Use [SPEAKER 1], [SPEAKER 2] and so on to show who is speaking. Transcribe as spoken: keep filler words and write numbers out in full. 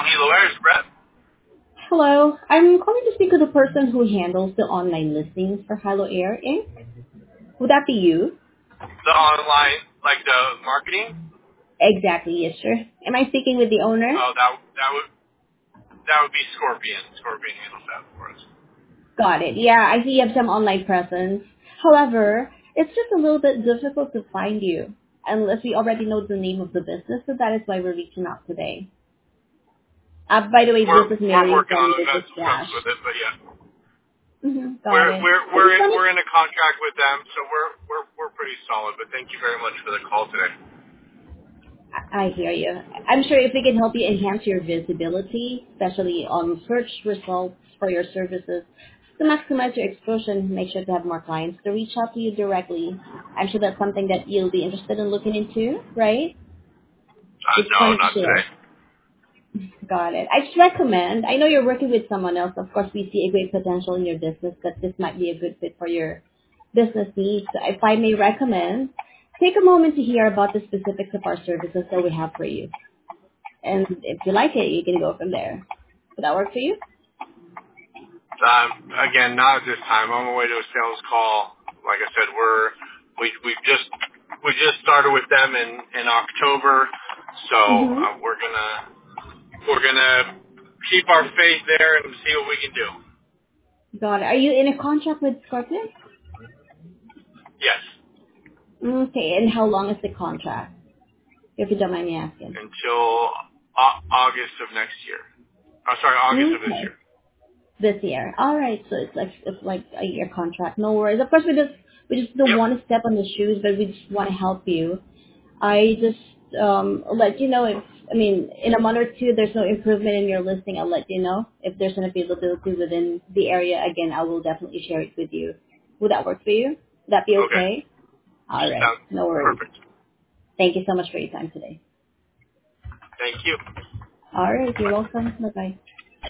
[SPEAKER 1] Hilo Airs, Brett.
[SPEAKER 2] Hello, I'm calling to speak with the person who handles the online listings for Hilo Air Incorporated. Would that be you?
[SPEAKER 1] The online, like the marketing.
[SPEAKER 2] Exactly, yes, sir. Am I speaking with the owner?
[SPEAKER 1] Oh, that that would that would be Scorpion. Scorpion handles that for us.
[SPEAKER 2] Got it. Yeah, I see you have some online presence. However, it's just a little bit difficult to find you unless we already know the name of the business, so that is why we're reaching out today. Uh, by the way,
[SPEAKER 1] We're
[SPEAKER 2] this is
[SPEAKER 1] we're
[SPEAKER 2] Mary
[SPEAKER 1] working on
[SPEAKER 2] from
[SPEAKER 1] the
[SPEAKER 2] Business
[SPEAKER 1] vessel steps
[SPEAKER 2] Dash.
[SPEAKER 1] with it, but yeah,
[SPEAKER 2] Mm-hmm, got
[SPEAKER 1] we're
[SPEAKER 2] it.
[SPEAKER 1] we're
[SPEAKER 2] I
[SPEAKER 1] we're
[SPEAKER 2] just
[SPEAKER 1] in,
[SPEAKER 2] wanted
[SPEAKER 1] we're in a contract with them, so we're we're we're pretty solid. But thank you very much for the call today.
[SPEAKER 2] I hear you. I'm sure if we can help you enhance your visibility, especially on search results for your services, to maximize your exposure, make sure to have more clients to reach out to you directly. I'm sure that's something that you'll be interested in looking into, right?
[SPEAKER 1] Uh,
[SPEAKER 2] Just
[SPEAKER 1] no,
[SPEAKER 2] wanted to
[SPEAKER 1] not today.
[SPEAKER 2] share. Got it. I just recommend, I know you're working with someone else. Of course, we see a great potential in your business that this might be a good fit for your business needs. So if I may recommend, take a moment to hear about the specifics of our services that we have for you. And if you like it, you can go from there. Would that work for you?
[SPEAKER 1] Um, again, not at this time. I'm on my way to a sales call. Like I said, we're we we just we just started with them in in October, so uh,
[SPEAKER 2] Mm-hmm.
[SPEAKER 1] we're gonna we're gonna keep our faith there and see what we can do.
[SPEAKER 2] Got it. Are you in a contract with Scorpion?
[SPEAKER 1] Yes,
[SPEAKER 2] Okay, and how long is the contract? If you don't mind me asking.
[SPEAKER 1] until au- August of next year. Oh, sorry, August of this
[SPEAKER 2] Okay.
[SPEAKER 1] year.
[SPEAKER 2] This year. All right, so it's like it's like a year contract. No worries. Of course, we just we just don't
[SPEAKER 1] Yep.
[SPEAKER 2] want to step on the shoes, but we just want to help you. I just um let you know if I mean in a month or two there's no improvement in your listing. I'll let you know if there's an availability within the area. Again, I will definitely share it with you. Would that work for you? Would that be
[SPEAKER 1] Okay.
[SPEAKER 2] okay? All right,
[SPEAKER 1] Sounds
[SPEAKER 2] no worries.
[SPEAKER 1] perfect.
[SPEAKER 2] Thank you so much for your time today.
[SPEAKER 1] Thank you.
[SPEAKER 2] All right, you're
[SPEAKER 1] Bye.
[SPEAKER 2] welcome. Bye bye.